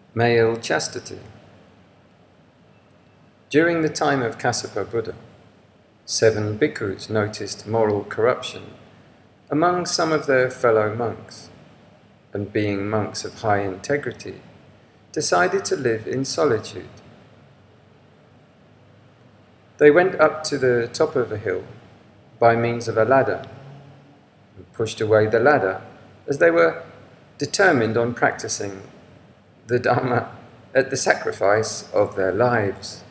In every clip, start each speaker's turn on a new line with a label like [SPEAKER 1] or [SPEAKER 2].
[SPEAKER 1] Male chastity. During the time of Kassapa Buddha, 7 bhikkhus noticed moral corruption among some of their fellow monks, and being monks of high integrity, decided to live in solitude. They went up to the top of a hill by means of a ladder and pushed away the ladder as they were determined on practicing the Dhamma at the sacrifice of their lives.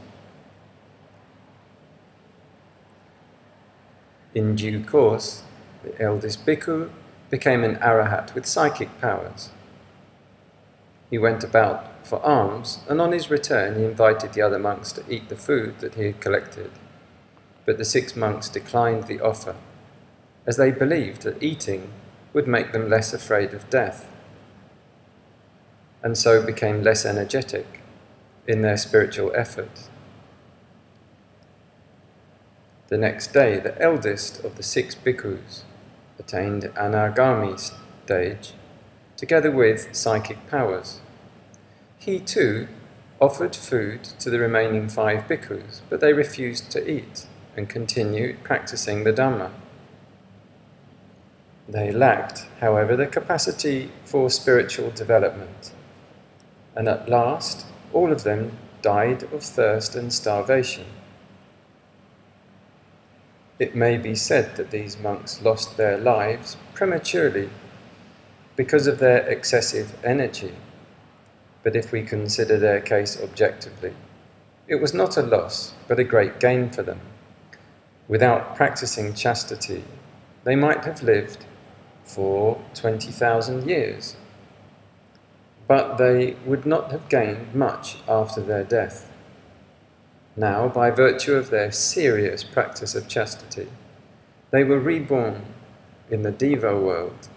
[SPEAKER 1] In due course, the eldest bhikkhu became an arahat with psychic powers. He went about for alms, and on his return he invited the other monks to eat the food that he had collected. But the 6 monks declined the offer, as they believed that eating would make them less afraid of death, and so became less energetic in their spiritual efforts. The next day, the eldest of the 6 bhikkhus attained anagami stage, together with psychic powers. He too offered food to the remaining 5 bhikkhus, but they refused to eat and continued practicing the Dhamma. They lacked, however, the capacity for spiritual development, and at last all of them died of thirst and starvation. It may be said that these monks lost their lives prematurely because of their excessive energy, but if we consider their case objectively, it was not a loss but a great gain for them. Without practicing chastity, they might have lived for 20,000 years, but they would not have gained much after their death. Now, by virtue of their serious practice of chastity, they were reborn in the Deva world.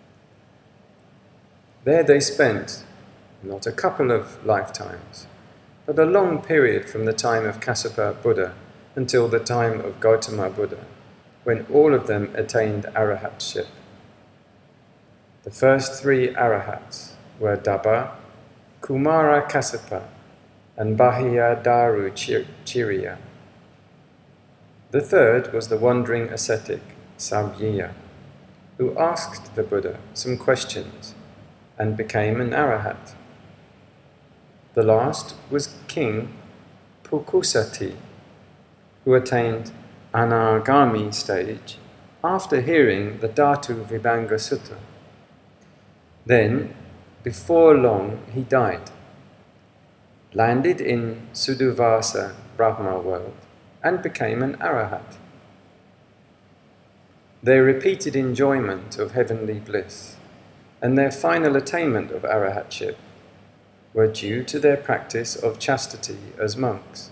[SPEAKER 1] There they spent not a couple of lifetimes, but a long period from the time of Kassapa Buddha until the time of Gautama Buddha, when all of them attained arahatship. The first 3 arahats were Dabba, Kumara Kassapa, and Bahiyadaru Chiriya. The third was the wandering ascetic, Sabyiya, who asked the Buddha some questions and became an arahat. The last was King Pukusati, who attained anagami stage after hearing the Dhatu Vibhanga Sutta. Then, before long, he died, landed in Suduvasa Brahma world, and became an arahat. Their repeated enjoyment of heavenly bliss and their final attainment of arahatship were due to their practice of chastity as monks.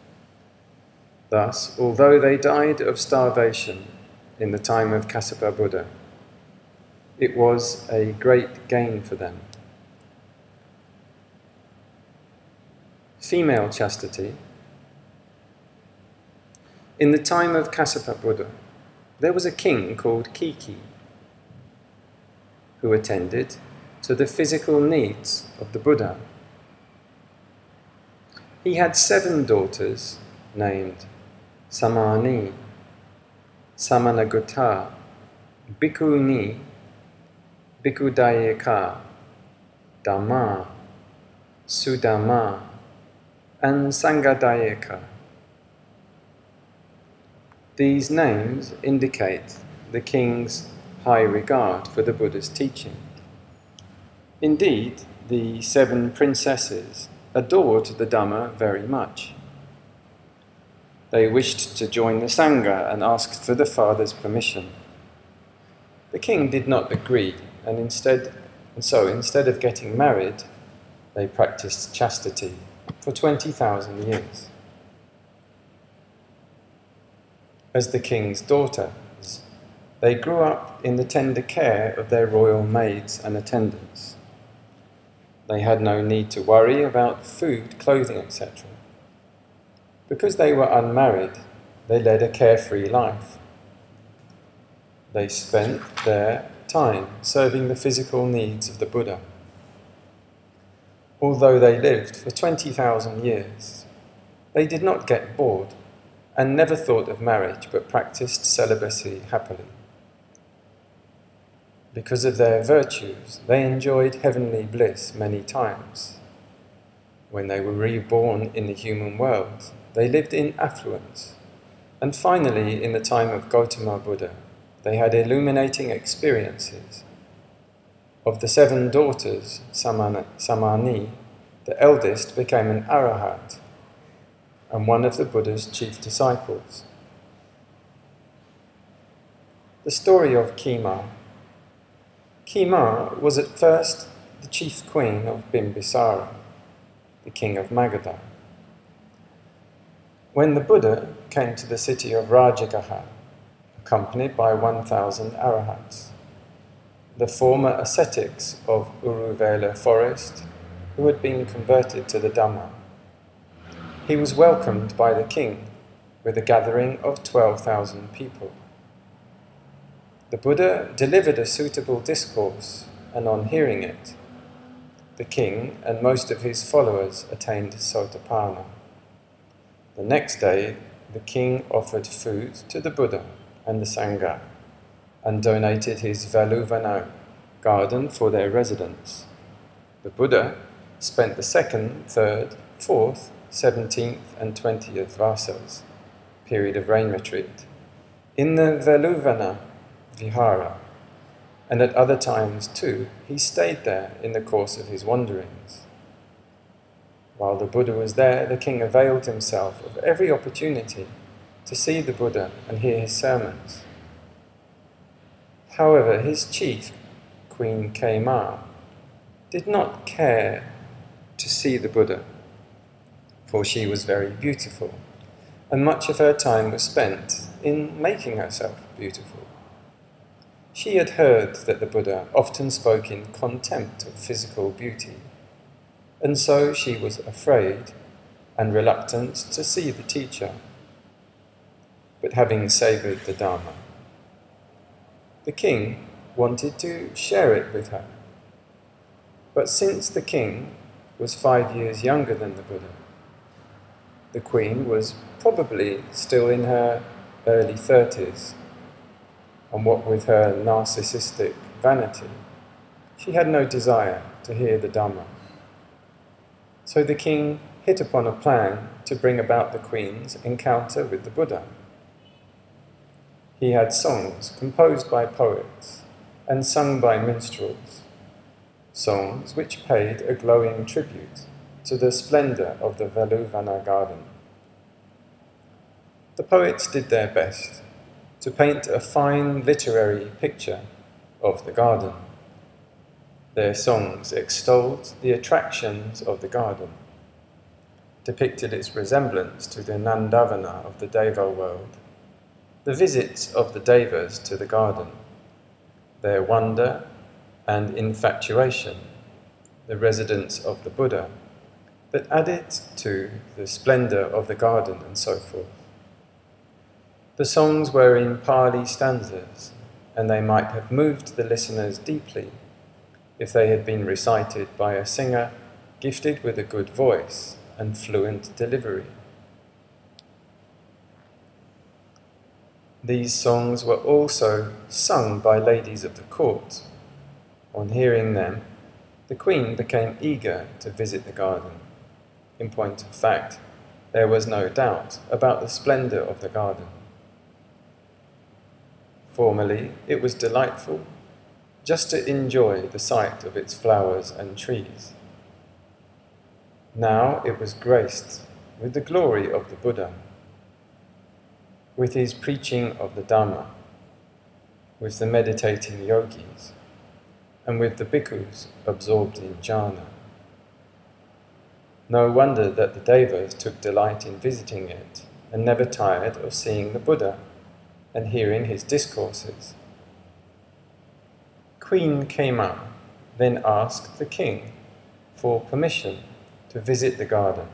[SPEAKER 1] Thus, although they died of starvation in the time of Kassapa Buddha, it was a great gain for them. Female chastity. In the time of Kassapa Buddha, there was a king called Kiki, who attended to the physical needs of the Buddha. He had 7 daughters named Samani, Samanagutta, Bhikkhuni, Bhikkhudayika, Dhamma, Sudhamma, and Sangadayika. These names indicate the king's high regard for the Buddha's teaching. Indeed, the 7 princesses adored the Dhamma very much. They wished to join the Sangha and asked for the father's permission. The king did not agree, and instead of getting married, they practiced chastity for 20,000 years. As the king's daughters, they grew up in the tender care of their royal maids and attendants. They had no need to worry about food, clothing, etc. Because they were unmarried, they led a carefree life. They spent their time serving the physical needs of the Buddha. Although they lived for 20,000 years, they did not get bored and never thought of marriage but practiced celibacy happily. Because of their virtues, they enjoyed heavenly bliss many times. When they were reborn in the human world, they lived in affluence. And finally, in the time of Gautama Buddha, they had illuminating experiences. Of the 7 daughters, Samani, the eldest became an arahat and one of the Buddha's chief disciples. The story of Khema. Khema was at first the chief queen of Bimbisara, the king of Magadha. When the Buddha came to the city of Rajagaha, accompanied by 1,000 arahats, the former ascetics of Uruvela forest, who had been converted to the Dhamma, he was welcomed by the king with a gathering of 12,000 people. The Buddha delivered a suitable discourse, and on hearing it, the king and most of his followers attained Sotapanna. The next day, the king offered food to the Buddha and the Sangha, and donated his Veluvana garden for their residence. The Buddha spent the 2nd, 3rd, 4th, 17th and 20th Vasas, period of rain retreat, in the Veluvana Vihara, and at other times too he stayed there in the course of his wanderings. While the Buddha was there, the king availed himself of every opportunity to see the Buddha and hear his sermons. However, his chief, Queen Khema, did not care to see the Buddha, for she was very beautiful, and much of her time was spent in making herself beautiful. She had heard that the Buddha often spoke in contempt of physical beauty, and so she was afraid and reluctant to see the teacher. But having savoured the Dharma, the king wanted to share it with her. But since the king was 5 years younger than the Buddha, the queen was probably still in her early 30s, and what with her narcissistic vanity, she had no desire to hear the Dhamma. So the king hit upon a plan to bring about the queen's encounter with the Buddha. He had songs composed by poets and sung by minstrels, songs which paid a glowing tribute to the splendour of the Veluvana garden. The poets did their best to paint a fine literary picture of the garden. Their songs extolled the attractions of the garden, depicted its resemblance to the Nandavana of the Deva world, the visits of the Devas to the garden, their wonder and infatuation, the residence of the Buddha, that added to the splendour of the garden, and so forth. The songs were in Pali stanzas, and they might have moved the listeners deeply if they had been recited by a singer gifted with a good voice and fluent delivery. These songs were also sung by ladies of the court. On hearing them, the queen became eager to visit the garden. In point of fact, there was no doubt about the splendour of the garden. Formerly, it was delightful just to enjoy the sight of its flowers and trees. Now it was graced with the glory of the Buddha, with his preaching of the Dhamma, with the meditating yogis, and with the bhikkhus absorbed in jhana. No wonder that the Devas took delight in visiting it and never tired of seeing the Buddha and hearing his discourses. Queen Khema then asked the king for permission to visit the garden.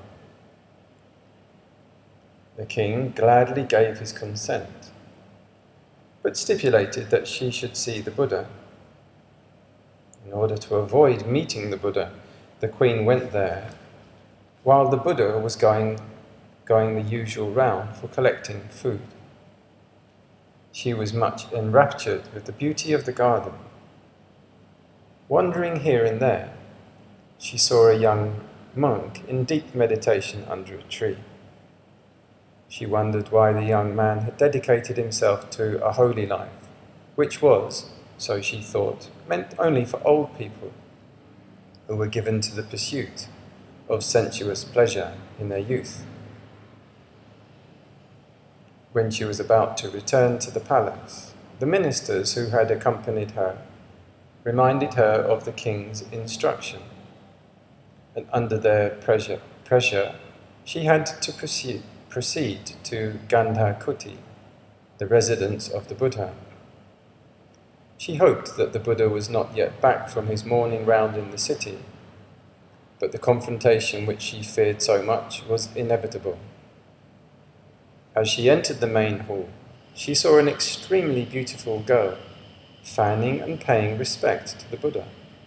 [SPEAKER 1] The king gladly gave his consent, but stipulated that she should see the Buddha. In order to avoid meeting the Buddha, the queen went there while the Buddha was going the usual round for collecting food. She was much enraptured with the beauty of the garden. Wandering here and there, she saw a young monk in deep meditation under a tree. She wondered why the young man had dedicated himself to a holy life, which was, so she thought, meant only for old people who were given to the pursuit of sensuous pleasure in their youth. When she was about to return to the palace, the ministers who had accompanied her reminded her of the king's instruction, and under their pressure, she had to proceed to Gandhakuti, the residence of the Buddha. She hoped that the Buddha was not yet back from his morning round in the city, but the confrontation which she feared so much was inevitable. As she entered the main hall, she saw an extremely beautiful girl fanning and paying respect to the Buddha.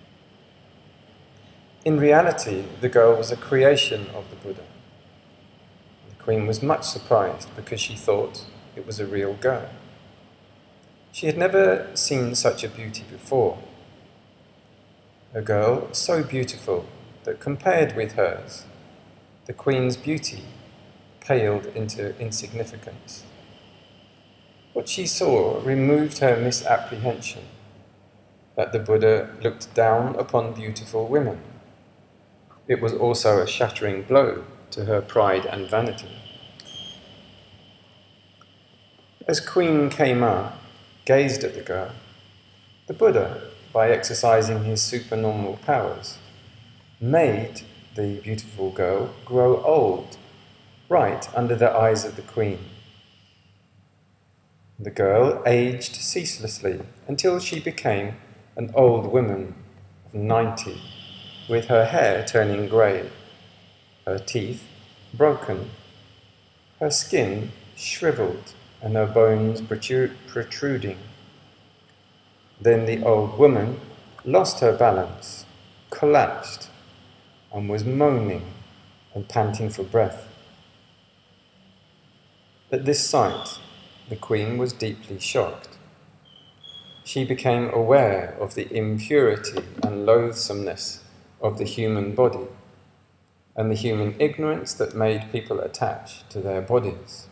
[SPEAKER 1] In reality, the girl was a creation of the Buddha. The queen was much surprised because she thought it was a real girl. She had never seen such a beauty before. A girl so beautiful that compared with hers, the queen's beauty paled into insignificance. What she saw removed her misapprehension that the Buddha looked down upon beautiful women. It was also a shattering blow to her pride and vanity. As Queen Kema gazed at the girl, the Buddha, by exercising his supernormal powers, made the beautiful girl grow old, right under the eyes of the queen. The girl aged ceaselessly until she became an old woman of 90, with her hair turning grey, her teeth broken, her skin shriveled, and her bones protruding. Then the old woman lost her balance, collapsed, and was moaning and panting for breath. At this sight, the queen was deeply shocked. She became aware of the impurity and loathsomeness of the human body and the human ignorance that made people attach to their bodies.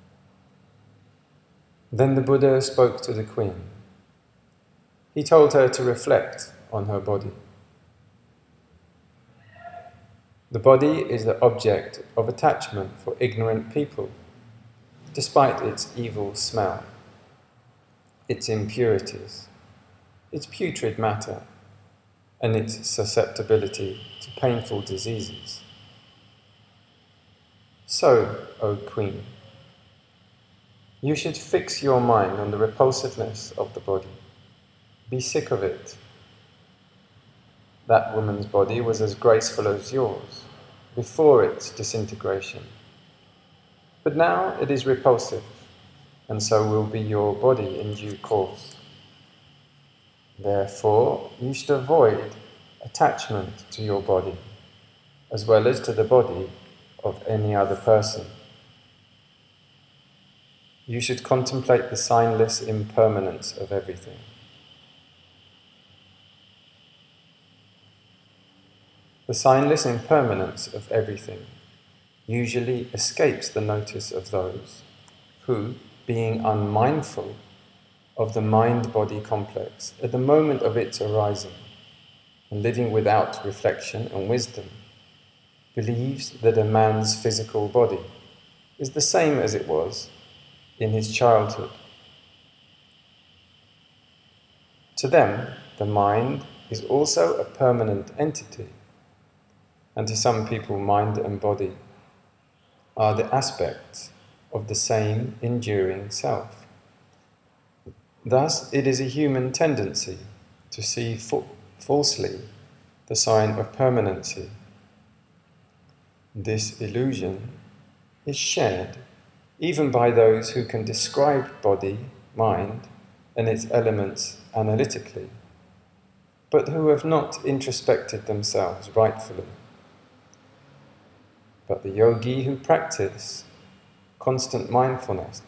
[SPEAKER 1] Then the Buddha spoke to the queen. He told her to reflect on her body. The body is the object of attachment for ignorant people, despite its evil smell, its impurities, its putrid matter, and its susceptibility to painful diseases. So, O Queen, you should fix your mind on the repulsiveness of the body. Be sick of it. That woman's body was as graceful as yours before its disintegration. But now it is repulsive, and so will be your body in due course. Therefore, you should avoid attachment to your body, as well as to the body of any other person. You should contemplate the signless impermanence of everything. The signless impermanence of everything usually escapes the notice of those who, being unmindful of the mind-body complex at the moment of its arising, and living without reflection and wisdom, believes that a man's physical body is the same as it was in his childhood. To them, the mind is also a permanent entity, and to some people, mind and body are the aspects of the same enduring self. Thus, it is a human tendency to see falsely the sign of permanency. This illusion is shared even by those who can describe body, mind, and its elements analytically. but who have not introspected themselves rightfully. But the yogis who practice constant mindfulness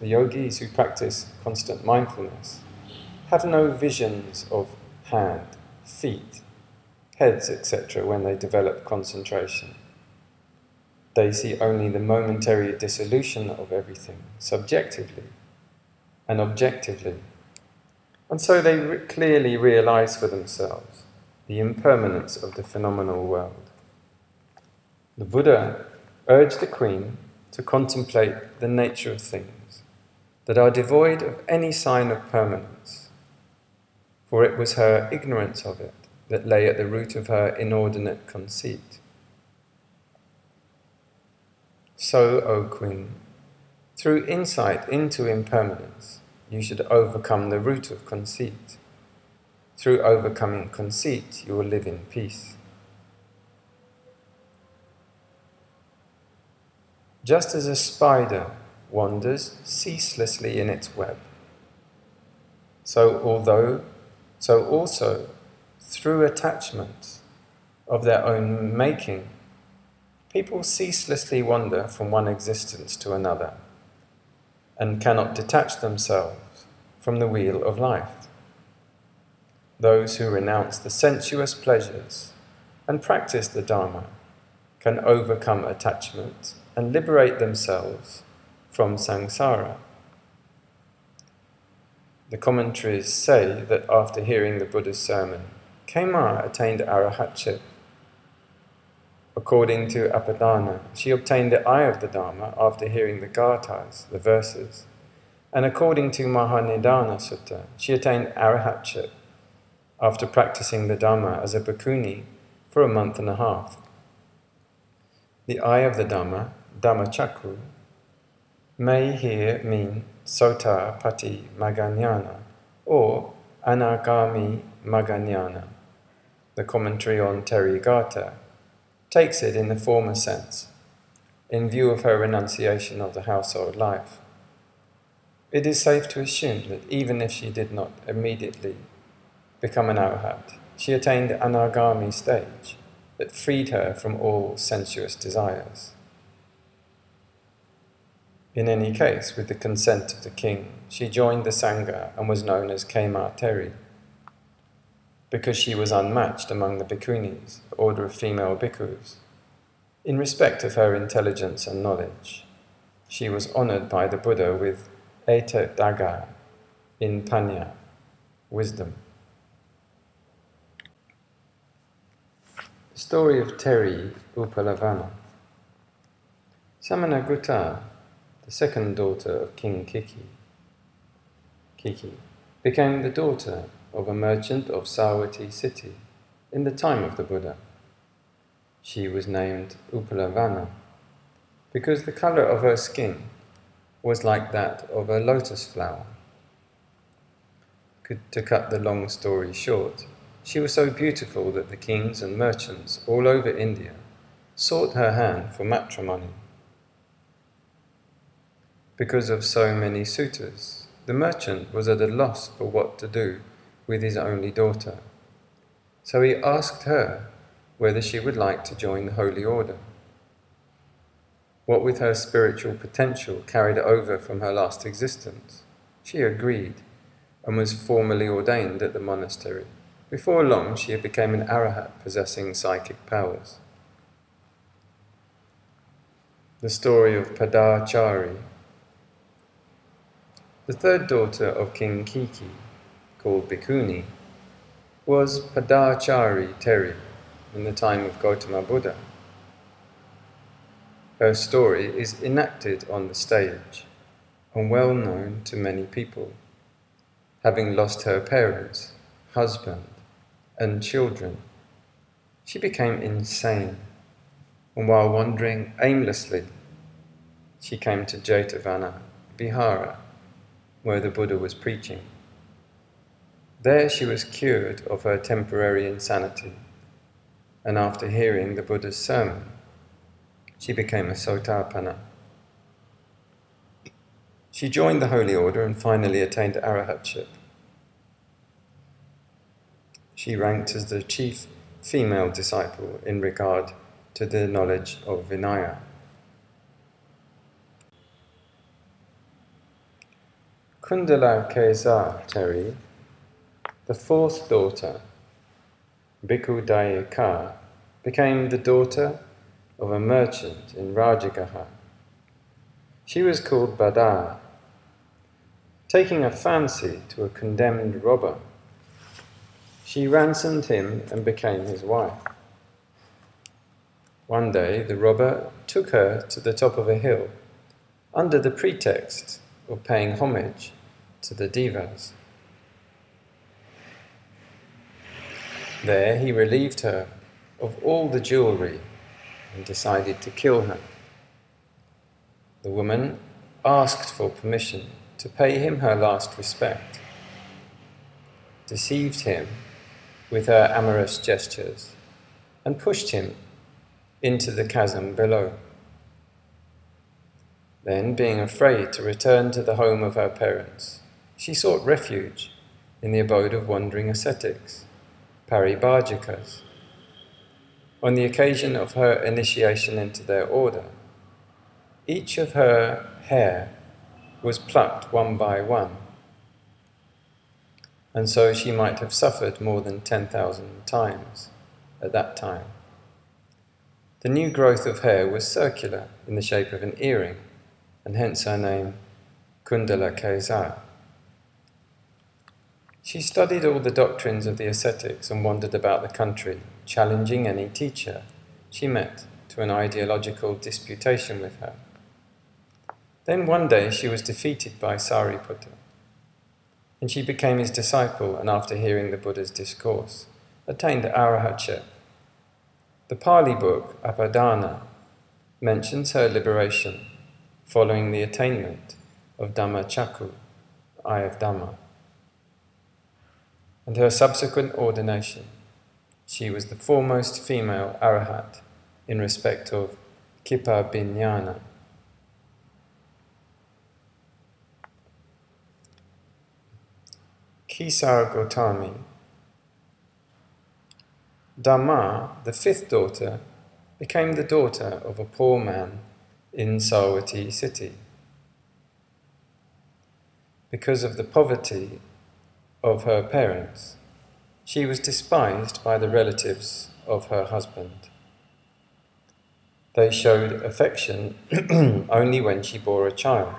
[SPEAKER 1] have no visions of hand, feet, heads, etc. when they develop concentration. They see only the momentary dissolution of everything, subjectively and objectively. And so they clearly realize for themselves the impermanence of the phenomenal world. The Buddha urged the queen to contemplate the nature of things that are devoid of any sign of permanence, for it was her ignorance of it that lay at the root of her inordinate conceit. So, O Queen, through insight into impermanence, you should overcome the root of conceit. Through overcoming conceit, you will live in peace. Just as a spider wanders ceaselessly in its web, so also, through attachments of their own making, people ceaselessly wander from one existence to another and cannot detach themselves from the wheel of life. Those who renounce the sensuous pleasures and practice the Dharma can overcome attachment and liberate themselves from samsara. The commentaries say that after hearing the Buddha's sermon, Khema attained arahatship. According to Apadana, she obtained the eye of the Dharma after hearing the gathas, the verses. And according to Mahanidana Sutta, she attained arahatship after practicing the Dhamma as a bhikkhuni for a month and a half. The eye of the Dhamma, Dhammacakku, may here mean Sota Patti Maggaññāna or Anagami Maggaññāna. The commentary on Therigatha takes it in the former sense, in view of her renunciation of the household life. It is safe to assume that even if she did not immediately become an arahat, she attained the anagami stage that freed her from all sensuous desires. In any case, with the consent of the king, she joined the Sangha and was known as Khema Theri, because she was unmatched among the bhikkhunis, the order of female bhikkhus. In respect of her intelligence and knowledge, she was honored by the Buddha with Etadagga in Panya, wisdom. The story of Theri Upalavana. Samanagutta, the second daughter of King Kiki, became the daughter of a merchant of Savatthi city in the time of the Buddha. She was named Upalavana because the color of her skin was like that of a lotus flower. To cut the long story short, she was so beautiful that the kings and merchants all over India sought her hand for matrimony. Because of so many suitors, the merchant was at a loss for what to do with his only daughter. So he asked her whether she would like to join the holy order. What with her spiritual potential carried over from her last existence, she agreed and was formally ordained at the monastery. Before long, she became an arahat possessing psychic powers. The story of Padachari. The third daughter of King Kiki, called Bhikkhuni, was Padachari Theri in the time of Gautama Buddha. Her story is enacted on the stage and well known to many people. Having lost her parents, husband, and children, she became insane, and while wandering aimlessly, she came to Jetavana Vihara, where the Buddha was preaching. There she was cured of her temporary insanity, and after hearing the Buddha's sermon, she became a Sotapanna. She joined the holy order and finally attained arahatship. she ranked as the chief female disciple in regard to the knowledge of Vinaya. Kundala Kesa Teri, the fourth daughter, Bhikkhu Dayaka, became the daughter of a merchant in Rajagaha. She was called Bada. Taking a fancy to a condemned robber, she ransomed him and became his wife. One day the robber took her to the top of a hill under the pretext of paying homage to the Devas. There he relieved her of all the jewelry and decided to kill her. The woman asked for permission to pay him her last respect, deceived him with her amorous gestures, and pushed him into the chasm below. Then, being afraid to return to the home of her parents, she sought refuge in the abode of wandering ascetics, Paribhajikas. On the occasion of her initiation into their order, each of her hair was plucked one by one, and so she might have suffered more than 10,000 times at that time. The new growth of hair was circular in the shape of an earring, and hence her name, Kundala Kesa. She studied all the doctrines of the ascetics and wandered about the country, challenging any teacher she met to an ideological disputation with her. Then one day she was defeated by Sariputta, and she became his disciple, and after hearing the Buddha's discourse, attained arahatship. The Pali book, Apadana, mentions her liberation following the attainment of Dhammachakku, eye of Dhamma, and her subsequent ordination. She was the foremost female arahat in respect of Kipabhinyana. Kisar Gotami. Dhamma, the fifth daughter, became the daughter of a poor man in Savatthi city. Because of the poverty of her parents, she was despised by the relatives of her husband. They showed affection only when she bore a child.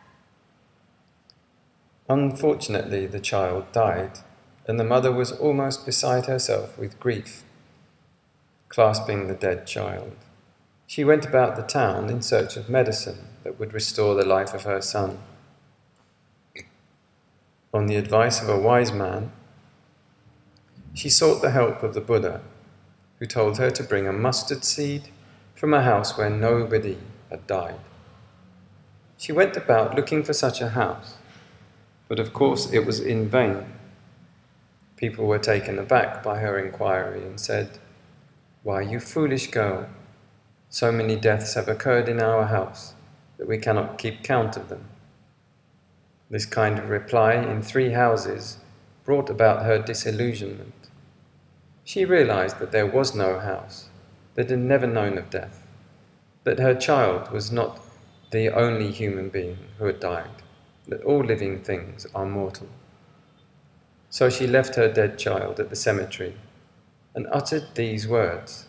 [SPEAKER 1] Unfortunately, the child died, and the mother was almost beside herself with grief, clasping the dead child. She went about the town in search of medicine that would restore the life of her son. On the advice of a wise man, she sought the help of the Buddha, who told her to bring a mustard seed from a house where nobody had died. She went about looking for such a house, but of course it was in vain. People were taken aback by her inquiry and said, "Why, you foolish girl, so many deaths have occurred in our house that we cannot keep count of them." This kind of reply in 3 houses brought about her disillusionment. She realized that there was no house, that had never known of death, that her child was not the only human being who had died, that all living things are mortal. So she left her dead child at the cemetery and uttered these words: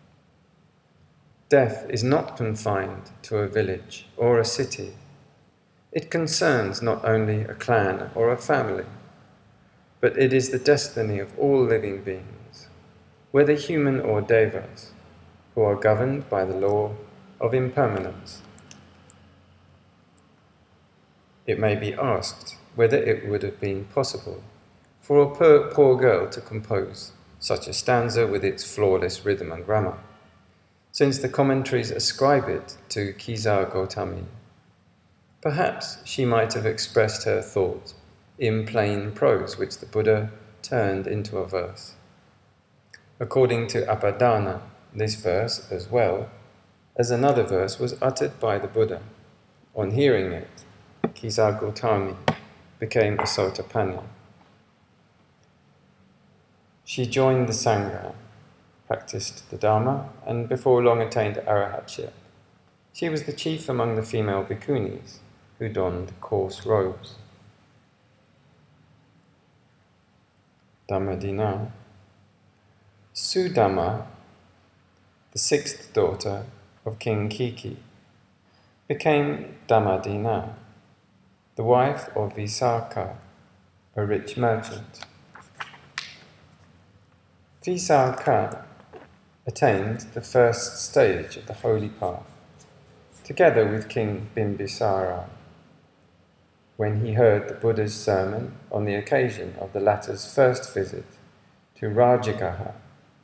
[SPEAKER 1] "Death is not confined to a village or a city. It concerns not only a clan or a family, but it is the destiny of all living beings, whether human or devas, who are governed by the law of impermanence." It may be asked whether it would have been possible for a poor girl to compose such a stanza with its flawless rhythm and grammar, since the commentaries ascribe it to Kisar Gotami. Perhaps she might have expressed her thought in plain prose, which the Buddha turned into a verse. According to Apadana, this verse, as well as another verse, was uttered by the Buddha. On hearing it, Kisar Gotami became a Sotapanna. She joined the Sangha, practiced the Dharma, and before long attained arahatship. She was the chief among the female bhikkhunis who donned coarse robes. Dhammadina. Sudama, the sixth daughter of King Kiki, became Dhammadina, the wife of Visakha, a rich merchant. Visakha attained the first stage of the holy path, together with King Bimbisara, when he heard the Buddha's sermon on the occasion of the latter's first visit to Rajagaha.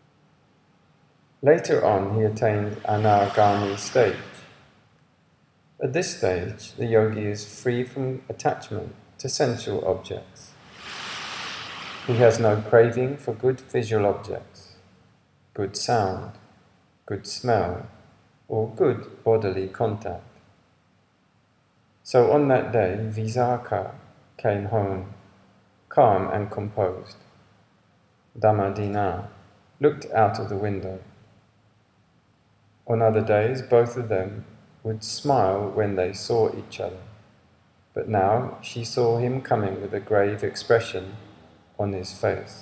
[SPEAKER 1] Later on, he attained Anagami stage. At this stage, the yogi is free from attachment to sensual objects. He has no craving for good visual objects, good sound, good smell, or good bodily contact. So on that day, Visakha came home, calm and composed. Dhammadina looked out of the window. On other days, both of them would smile when they saw each other, but now she saw him coming with a grave expression on his face.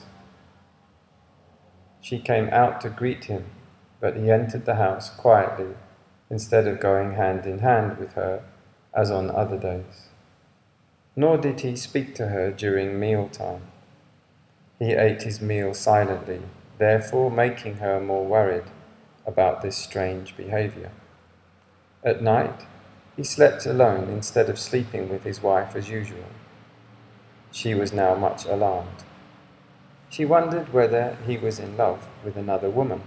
[SPEAKER 1] She came out to greet him, but he entered the house quietly instead of going hand in hand with her as on other days. Nor did he speak to her during mealtime. He ate his meal silently, therefore making her more worried about this strange behavior. At night, he slept alone instead of sleeping with his wife as usual. She was now much alarmed. She wondered whether he was in love with another woman,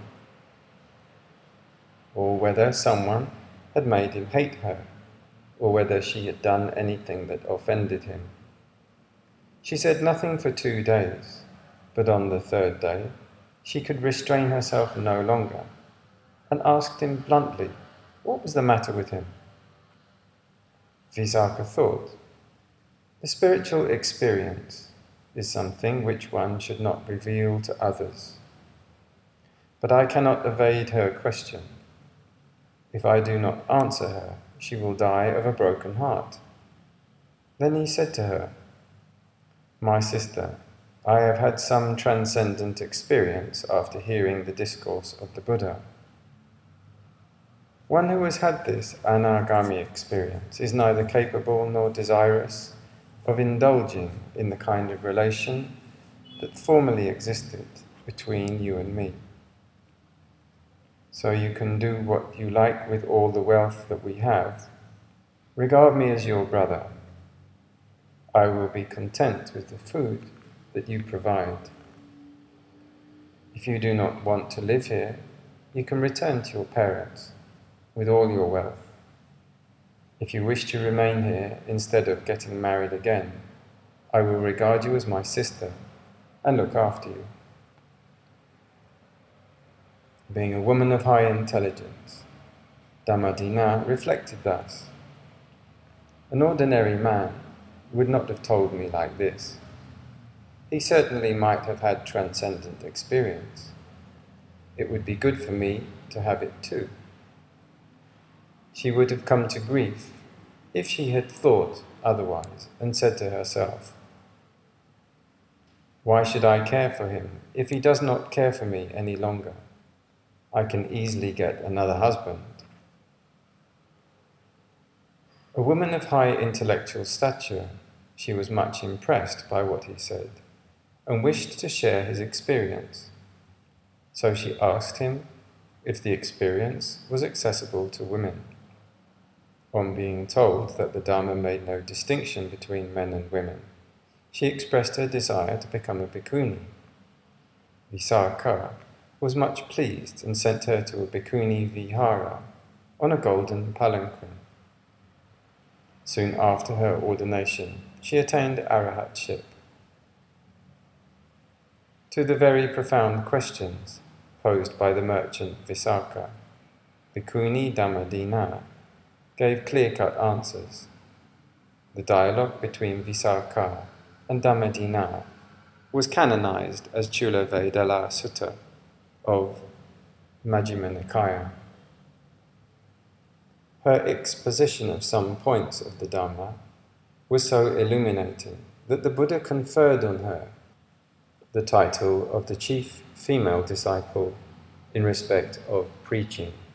[SPEAKER 1] or whether someone had made him hate her, or whether she had done anything that offended him. She said nothing for 2 days, but on the 3rd day, she could restrain herself no longer, and asked him bluntly what was the matter with him. Visakha thought, the spiritual experience is something which one should not reveal to others. But I cannot evade her question. If I do not answer her, she will die of a broken heart. Then he said to her, my sister, I have had some transcendent experience after hearing the discourse of the Buddha. One who has had this anagami experience is neither capable nor desirous of indulging in the kind of relation that formerly existed between you and me. So you can do what you like with all the wealth that we have. Regard me as your brother. I will be content with the food that you provide. If you do not want to live here, you can return to your parents with all your wealth. If you wish to remain here instead of getting married again, I will regard you as my sister and look after you. Being a woman of high intelligence, Dhammadina reflected thus. An ordinary man would not have told me like this. He certainly might have had transcendent experience. It would be good for me to have it too. She would have come to grief if she had thought otherwise and said to herself, why should I care for him if he does not care for me any longer? I can easily get another husband. A woman of high intellectual stature, she was much impressed by what he said and wished to share his experience. So she asked him if the experience was accessible to women. On being told that the Dharma made no distinction between men and women, she expressed her desire to become a bhikkhuni. Visakha was much pleased and sent her to a bhikkhuni vihara on a golden palanquin. Soon after her ordination, she attained arahatship. To the very profound questions posed by the merchant Visakha, Bhikkhuni Dhammadina gave clear-cut answers. The dialogue between Visakha and Dhammadina was canonized as Chula Vedala Sutta of Majjhima Nikaya. Her exposition of some points of the Dhamma was so illuminating that the Buddha conferred on her the title of the chief female disciple in respect of preaching.